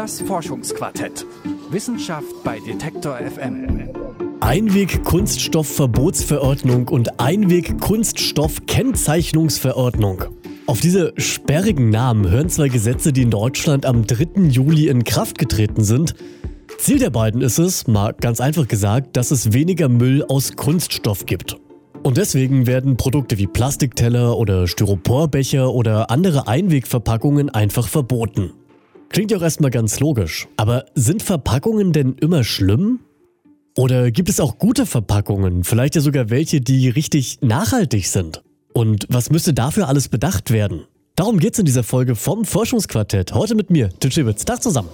Das Forschungsquartett. Wissenschaft bei Detektor FM. Einweg-Kunststoffverbotsverordnung und Einweg-Kunststoffkennzeichnungsverordnung. Auf diese sperrigen Namen hören zwei Gesetze, die in Deutschland am 3. Juli in Kraft getreten sind. Ziel der beiden ist es, mal ganz einfach gesagt, dass es weniger Müll aus Kunststoff gibt. Und deswegen werden Produkte wie Plastikteller oder Styroporbecher oder andere Einwegverpackungen einfach verboten. Klingt ja auch erstmal ganz logisch. Aber sind Verpackungen denn immer schlimm? Oder gibt es auch gute Verpackungen, vielleicht ja sogar welche, die richtig nachhaltig sind? Und was müsste dafür alles bedacht werden? Darum geht's in dieser Folge vom Forschungsquartett. Heute mit mir, Tim Schibitz. Tag zusammen.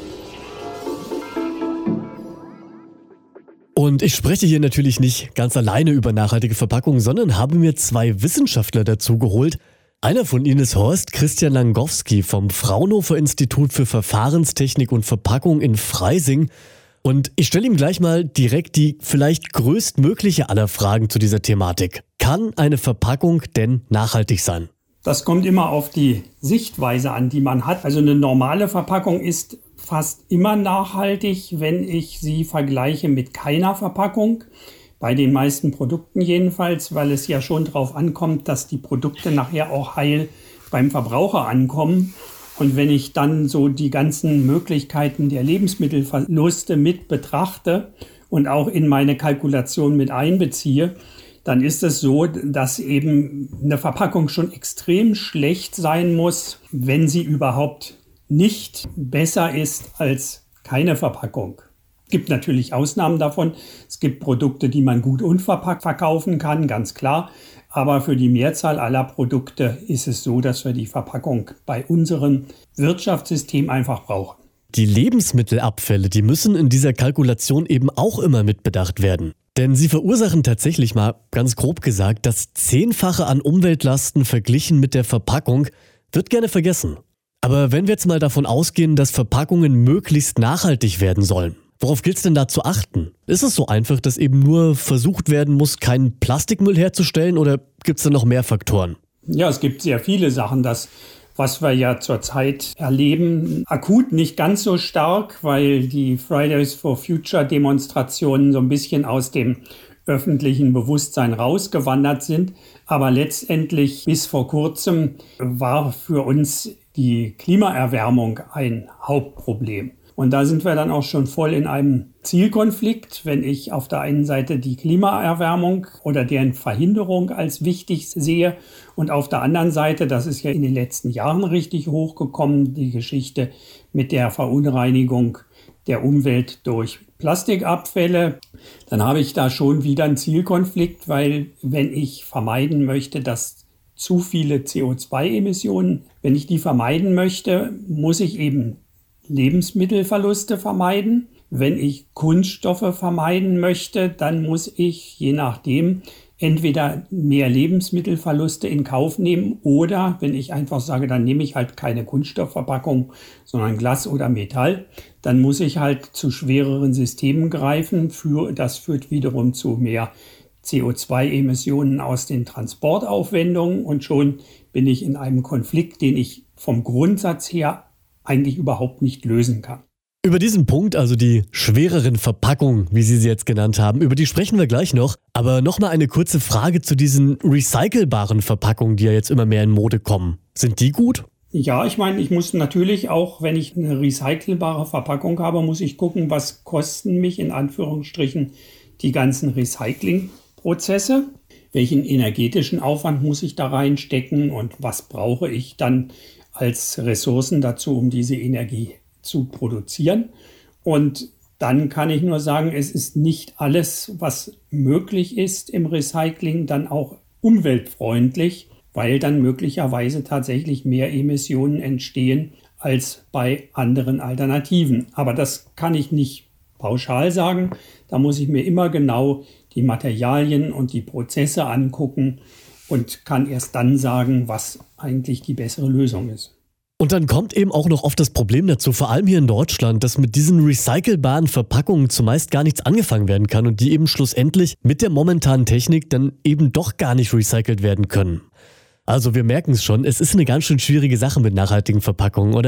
Und ich spreche hier natürlich nicht ganz alleine über nachhaltige Verpackungen, sondern habe mir zwei Wissenschaftler dazu geholt. Einer von ihnen ist Horst Christian Langowski vom Fraunhofer Institut für Verfahrenstechnik und Verpackung in Freising. Und ich stelle ihm gleich mal direkt die vielleicht größtmögliche aller Fragen zu dieser Thematik. Kann eine Verpackung denn nachhaltig sein? Das kommt immer auf die Sichtweise an, die man hat. Also eine normale Verpackung ist fast immer nachhaltig, wenn ich sie vergleiche mit keiner Verpackung. Bei den meisten Produkten jedenfalls, weil es ja schon darauf ankommt, dass die Produkte nachher auch heil beim Verbraucher ankommen. Und wenn ich dann so die ganzen Möglichkeiten der Lebensmittelverluste mit betrachte und auch in meine Kalkulation mit einbeziehe, dann ist es so, dass eben eine Verpackung schon extrem schlecht sein muss, wenn sie überhaupt nicht besser ist als keine Verpackung. Es gibt natürlich Ausnahmen davon. Es gibt Produkte, die man gut unverpackt verkaufen kann, ganz klar. Aber für die Mehrzahl aller Produkte ist es so, dass wir die Verpackung bei unserem Wirtschaftssystem einfach brauchen. Die Lebensmittelabfälle, die müssen in dieser Kalkulation eben auch immer mitbedacht werden. Denn sie verursachen tatsächlich mal, ganz grob gesagt, das 10-fache an Umweltlasten verglichen mit der Verpackung, wird gerne vergessen. Aber wenn wir jetzt mal davon ausgehen, dass Verpackungen möglichst nachhaltig werden sollen, worauf gilt es denn da zu achten? Ist es so einfach, dass eben nur versucht werden muss, keinen Plastikmüll herzustellen, oder gibt es da noch mehr Faktoren? Ja, es gibt sehr viele Sachen. Das, was wir ja zurzeit erleben, akut nicht ganz so stark, weil die Fridays for Future Demonstrationen so ein bisschen aus dem öffentlichen Bewusstsein rausgewandert sind. Aber letztendlich bis vor kurzem war für uns die Klimaerwärmung ein Hauptproblem. Und da sind wir dann auch schon voll in einem Zielkonflikt, wenn ich auf der einen Seite die Klimaerwärmung oder deren Verhinderung als wichtig sehe und auf der anderen Seite, das ist ja in den letzten Jahren richtig hochgekommen, die Geschichte mit der Verunreinigung der Umwelt durch Plastikabfälle, dann habe ich da schon wieder einen Zielkonflikt, weil wenn ich vermeiden möchte, dass zu viele CO2-Emissionen, wenn ich die vermeiden möchte, muss ich eben Lebensmittelverluste vermeiden. Wenn ich Kunststoffe vermeiden möchte, dann muss ich je nachdem entweder mehr Lebensmittelverluste in Kauf nehmen oder wenn ich einfach sage, dann nehme ich halt keine Kunststoffverpackung, sondern Glas oder Metall, dann muss ich halt zu schwereren Systemen greifen. Das führt wiederum zu mehr CO2-Emissionen aus den Transportaufwendungen und schon bin ich in einem Konflikt, den ich vom Grundsatz her eigentlich überhaupt nicht lösen kann. Über diesen Punkt, also die schwereren Verpackungen, wie Sie sie jetzt genannt haben, über die sprechen wir gleich noch. Aber nochmal eine kurze Frage zu diesen recycelbaren Verpackungen, die ja jetzt immer mehr in Mode kommen. Sind die gut? Ja, ich meine, ich muss natürlich auch, wenn ich eine recycelbare Verpackung habe, muss ich gucken, was kosten mich in Anführungsstrichen die ganzen Recyclingprozesse. Welchen energetischen Aufwand muss ich da reinstecken und was brauche ich dann als Ressourcen dazu, um diese Energie zu produzieren. Und dann kann ich nur sagen, es ist nicht alles, was möglich ist im Recycling, dann auch umweltfreundlich, weil dann möglicherweise tatsächlich mehr Emissionen entstehen als bei anderen Alternativen. Aber das kann ich nicht pauschal sagen. Da muss ich mir immer genau die Materialien und die Prozesse angucken und kann erst dann sagen, was eigentlich die bessere Lösung ist. Und dann kommt eben auch noch oft das Problem dazu, vor allem hier in Deutschland, dass mit diesen recycelbaren Verpackungen zumeist gar nichts angefangen werden kann und die eben schlussendlich mit der momentanen Technik dann eben doch gar nicht recycelt werden können. Also wir merken es schon, es ist eine ganz schön schwierige Sache mit nachhaltigen Verpackungen, oder?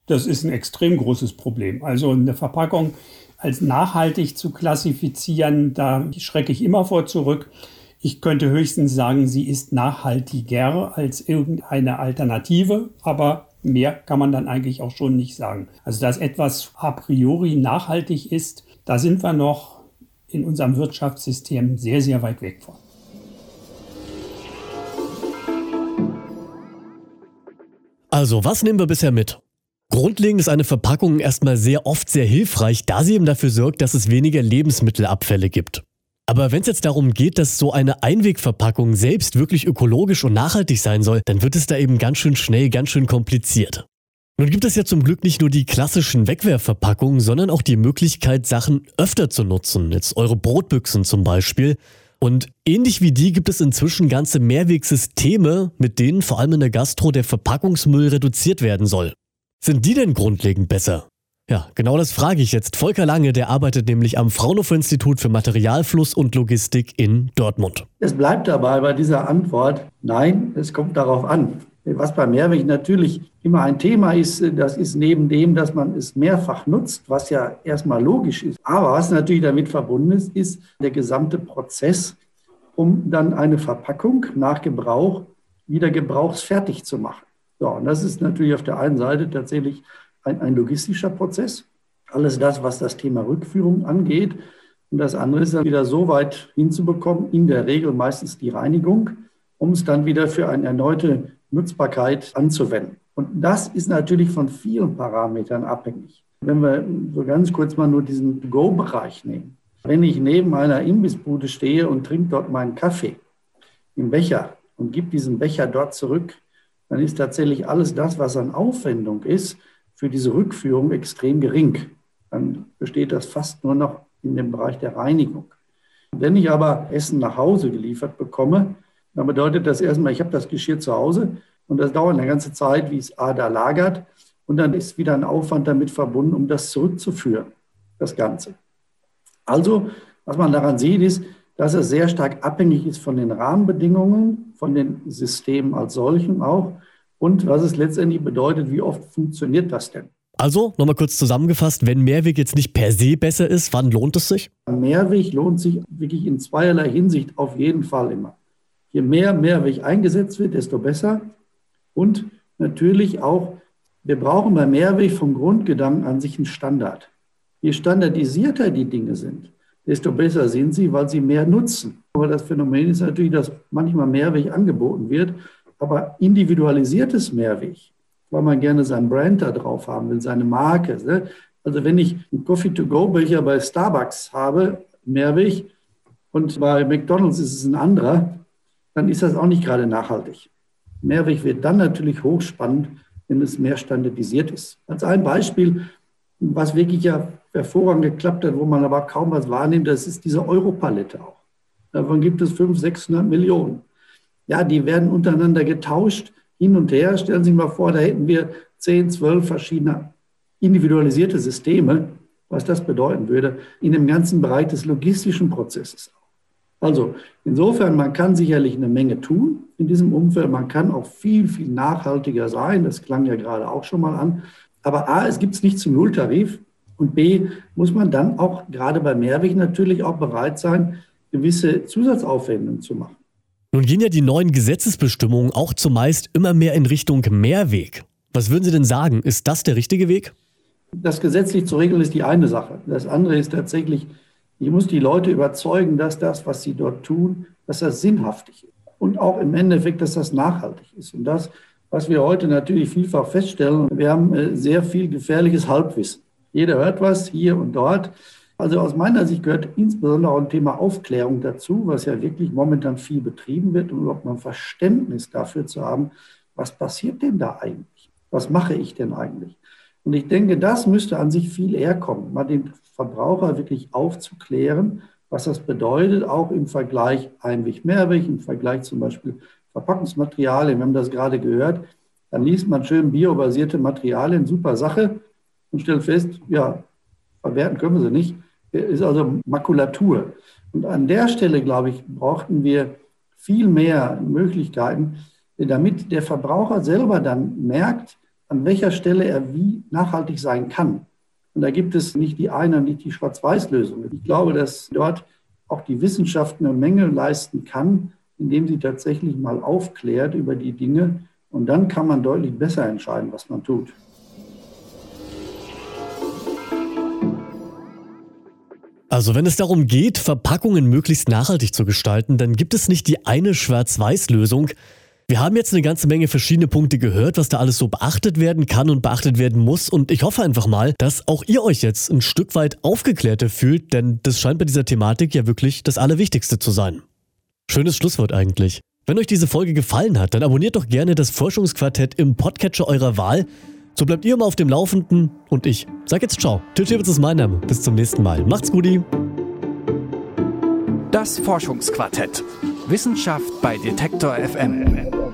Das ist ein extrem großes Problem. Also eine Verpackung als nachhaltig zu klassifizieren, da schrecke ich immer vor zurück. Ich könnte höchstens sagen, sie ist nachhaltiger als irgendeine Alternative, aber mehr kann man dann eigentlich auch schon nicht sagen. Also dass etwas a priori nachhaltig ist, da sind wir noch in unserem Wirtschaftssystem sehr, sehr weit weg von. Also, was nehmen wir bisher mit? Grundlegend ist eine Verpackung erstmal sehr oft sehr hilfreich, da sie eben dafür sorgt, dass es weniger Lebensmittelabfälle gibt. Aber wenn es jetzt darum geht, dass so eine Einwegverpackung selbst wirklich ökologisch und nachhaltig sein soll, dann wird es da eben ganz schön schnell, ganz schön kompliziert. Nun gibt es ja zum Glück nicht nur die klassischen Wegwerfverpackungen, sondern auch die Möglichkeit, Sachen öfter zu nutzen. Jetzt eure Brotbüchsen zum Beispiel. Und ähnlich wie die gibt es inzwischen ganze Mehrwegsysteme, mit denen vor allem in der Gastro der Verpackungsmüll reduziert werden soll. Sind die denn grundlegend besser? Ja, genau das frage ich jetzt Volker Lange, der arbeitet nämlich am Fraunhofer-Institut für Materialfluss und Logistik in Dortmund. Es bleibt dabei bei dieser Antwort, nein, es kommt darauf an. Was bei Mehrweg natürlich immer ein Thema ist, das ist neben dem, dass man es mehrfach nutzt, was ja erstmal logisch ist. Aber was natürlich damit verbunden ist, ist der gesamte Prozess, um dann eine Verpackung nach Gebrauch wieder gebrauchsfertig zu machen. So, und das ist natürlich auf der einen Seite tatsächlich ein logistischer Prozess. Alles das, was das Thema Rückführung angeht. Und das andere ist dann wieder so weit hinzubekommen, in der Regel meistens die Reinigung, um es dann wieder für eine erneute Nutzbarkeit anzuwenden. Und das ist natürlich von vielen Parametern abhängig. Wenn wir so ganz kurz mal nur diesen Go-Bereich nehmen. Wenn ich neben einer Imbissbude stehe und trinke dort meinen Kaffee im Becher und gebe diesen Becher dort zurück, dann ist tatsächlich alles das, was an Aufwendung ist, für diese Rückführung extrem gering. Dann besteht das fast nur noch in dem Bereich der Reinigung. Wenn ich aber Essen nach Hause geliefert bekomme, dann bedeutet das erstmal, ich habe das Geschirr zu Hause und das dauert eine ganze Zeit, wie es da lagert. Und dann ist wieder ein Aufwand damit verbunden, um das zurückzuführen, das Ganze. Also, was man daran sieht, ist, dass es sehr stark abhängig ist von den Rahmenbedingungen, von den Systemen als solchen auch und was es letztendlich bedeutet, wie oft funktioniert das denn. Also, nochmal kurz zusammengefasst, wenn Mehrweg jetzt nicht per se besser ist, wann lohnt es sich? Mehrweg lohnt sich wirklich in zweierlei Hinsicht auf jeden Fall immer. Je mehr Mehrweg eingesetzt wird, desto besser. Und natürlich auch, wir brauchen bei Mehrweg vom Grundgedanken an sich einen Standard. Je standardisierter die Dinge sind, desto besser sind sie, weil sie mehr nutzen. Aber das Phänomen ist natürlich, dass manchmal Mehrweg angeboten wird, aber individualisiertes Mehrweg, weil man gerne sein Brand da drauf haben will, seine Marke. Ne? Also wenn ich einen Coffee-to-go-Becher bei Starbucks habe, Mehrweg, und bei McDonald's ist es ein anderer, dann ist das auch nicht gerade nachhaltig. Mehrweg wird dann natürlich hochspannend, wenn es mehr standardisiert ist. Als ein Beispiel, was wirklich ja hervorragend geklappt hat, wo man aber kaum was wahrnimmt, das ist diese Europalette auch. Davon gibt es 500, 600 Millionen. Ja, die werden untereinander getauscht, hin und her. Stellen Sie sich mal vor, da hätten wir 10, 12 verschiedene individualisierte Systeme, was das bedeuten würde, in dem ganzen Bereich des logistischen Prozesses. Also insofern, man kann sicherlich eine Menge tun in diesem Umfeld. Man kann auch viel, viel nachhaltiger sein. Das klang ja gerade auch schon mal an. Aber A, es gibt es nicht zum Nulltarif. Und B, muss man dann auch gerade bei Mehrweg natürlich auch bereit sein, gewisse Zusatzaufwendungen zu machen. Nun gehen ja die neuen Gesetzesbestimmungen auch zumeist immer mehr in Richtung Mehrweg. Was würden Sie denn sagen? Ist das der richtige Weg? Das gesetzlich zu regeln ist die eine Sache. Das andere ist tatsächlich, ich muss die Leute überzeugen, dass das, was sie dort tun, dass das sinnhaftig ist. Und auch im Endeffekt, dass das nachhaltig ist. Und das, was wir heute natürlich vielfach feststellen, wir haben sehr viel gefährliches Halbwissen. Jeder hört was hier und dort. Also aus meiner Sicht gehört insbesondere auch ein Thema Aufklärung dazu, was ja wirklich momentan viel betrieben wird, um überhaupt mal ein Verständnis dafür zu haben, was passiert denn da eigentlich? Was mache ich denn eigentlich? Und ich denke, das müsste an sich viel eher kommen, mal den Verbraucher wirklich aufzuklären, was das bedeutet, auch im Vergleich Einweg, Mehrweg, im Vergleich zum Beispiel Verpackungsmaterialien. Wir haben das gerade gehört, dann liest man schön biobasierte Materialien, super Sache, und stellt fest, ja, verwerten können wir sie nicht, ist also Makulatur. Und an der Stelle, glaube ich, brauchten wir viel mehr Möglichkeiten, damit der Verbraucher selber dann merkt, an welcher Stelle er wie nachhaltig sein kann. Und da gibt es nicht die eine, nicht die Schwarz-Weiß-Lösung. Ich glaube, dass dort auch die Wissenschaft eine Menge leisten kann, indem sie tatsächlich mal aufklärt über die Dinge. Und dann kann man deutlich besser entscheiden, was man tut. Also wenn es darum geht, Verpackungen möglichst nachhaltig zu gestalten, dann gibt es nicht die eine Schwarz-Weiß-Lösung. Wir haben jetzt eine ganze Menge verschiedene Punkte gehört, was da alles so beachtet werden kann und beachtet werden muss. Und ich hoffe einfach mal, dass auch ihr euch jetzt ein Stück weit aufgeklärter fühlt, denn das scheint bei dieser Thematik ja wirklich das Allerwichtigste zu sein. Schönes Schlusswort eigentlich. Wenn euch diese Folge gefallen hat, dann abonniert doch gerne das Forschungsquartett im Podcatcher eurer Wahl. So bleibt ihr immer auf dem Laufenden und ich sag jetzt ciao. Till Schäferz ist mein Name. Bis zum nächsten Mal. Macht's gut. Das Forschungsquartett. Wissenschaft bei Detektor FM.